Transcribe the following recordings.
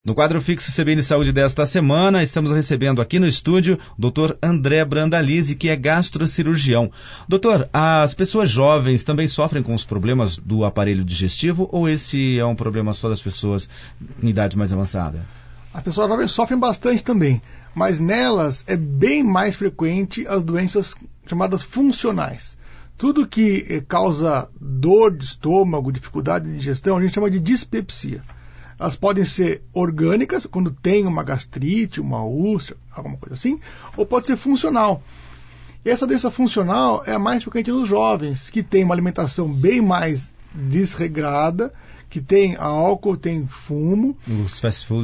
No quadro fixo CBN Saúde desta semana, estamos recebendo aqui no estúdio o Dr. André Brandalize, que é gastrocirurgião. Doutor, as pessoas jovens também sofrem com os problemas do aparelho digestivo ou esse é um problema só das pessoas em idade mais avançada? As pessoas jovens sofrem bastante também, mas nelas é bem mais frequente as doenças chamadas funcionais. Tudo que causa dor de estômago, dificuldade de digestão, a gente chama de dispepsia. Elas podem ser orgânicas, quando tem uma gastrite, uma úlcera, alguma coisa assim, ou pode ser funcional. E essa doença funcional é a mais frequente nos jovens, que tem uma alimentação bem mais desregrada, que tem álcool, tem fumo, os fast food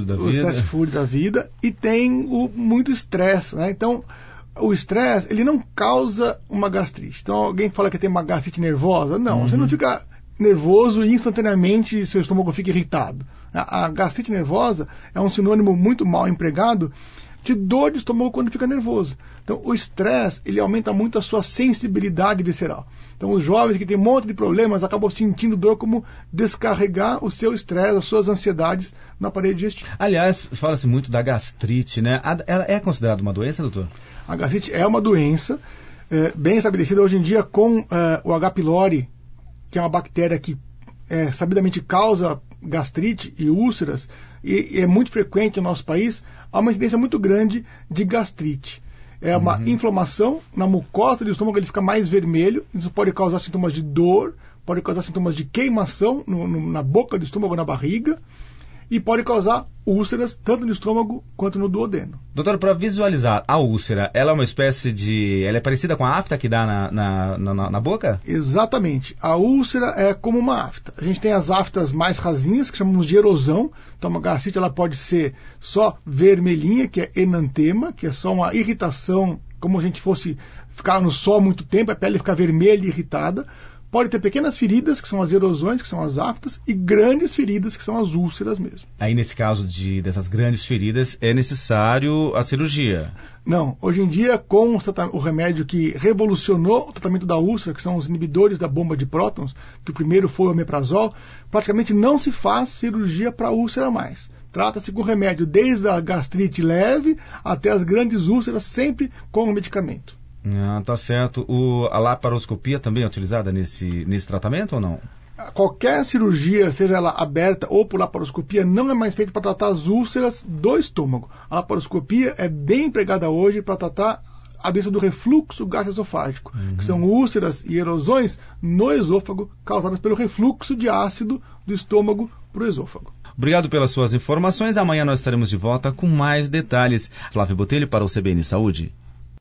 da vida, e tem muito estresse, né? Então, o estresse, ele não causa uma gastrite. Então, alguém fala que tem uma gastrite nervosa. Não, você não fica nervoso e instantaneamente seu estômago fica irritado. A gastrite nervosa é um sinônimo muito mal empregado de dor de estômago quando fica nervoso. Então, o estresse, ele aumenta muito a sua sensibilidade visceral. Então, os jovens que têm um monte de problemas acabam sentindo dor como descarregar o seu estresse, as suas ansiedades no aparelho digestivo. Aliás, fala-se muito da gastrite, né? Ela é considerada uma doença, doutor? A gastrite é uma doença bem estabelecida hoje em dia com o H. pylori, que é uma bactéria que sabidamente causa gastrite e úlceras, e é muito frequente no nosso país. Há uma incidência muito grande de gastrite. É uma inflamação na mucosa do estômago, ele fica mais vermelho. Isso pode causar sintomas de dor, pode causar sintomas de queimação na boca do estômago, na barriga, e pode causar úlceras tanto no estômago quanto no duodeno. Doutor, para visualizar a úlcera, ela é uma espécie de... Ela é parecida com a afta que dá na boca? Exatamente. A úlcera é como uma afta. A gente tem as aftas mais rasinhas, que chamamos de erosão. Então, uma gastrite ela pode ser só vermelhinha, que é enantema, que é só uma irritação, como a gente fosse ficar no sol muito tempo, a pele fica vermelha e irritada. Pode ter pequenas feridas, que são as erosões, que são as aftas, e grandes feridas, que são as úlceras mesmo. Aí, nesse caso dessas grandes feridas, é necessário a cirurgia? Não. Hoje em dia, com o remédio que revolucionou o tratamento da úlcera, que são os inibidores da bomba de prótons, que o primeiro foi o omeprazol, praticamente não se faz cirurgia para úlcera mais. Trata-se com remédio desde a gastrite leve até as grandes úlceras, sempre com o medicamento. Tá certo. A laparoscopia também é utilizada nesse tratamento ou não? Qualquer cirurgia, seja ela aberta ou por laparoscopia, não é mais feita para tratar as úlceras do estômago. A laparoscopia é bem empregada hoje para tratar a doença do refluxo gastroesofágico, que são úlceras e erosões no esôfago causadas pelo refluxo de ácido do estômago para o esôfago. Obrigado pelas suas informações. Amanhã nós estaremos de volta com mais detalhes. Flávio Botelho para o CBN Saúde.